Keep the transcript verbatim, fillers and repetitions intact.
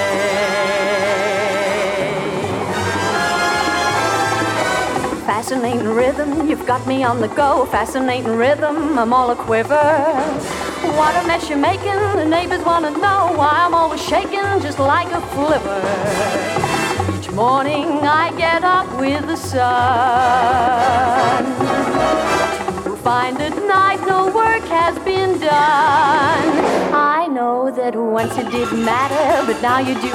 Fascinating rhythm, you've got me on the go. Fascinating rhythm, I'm all a quiver. What a mess you're making, the neighbors want to know why I'm always shaking just like a flivver. Each morning I get up with the sun to find at night no work has been done. I know that once it didn't matter, but now you do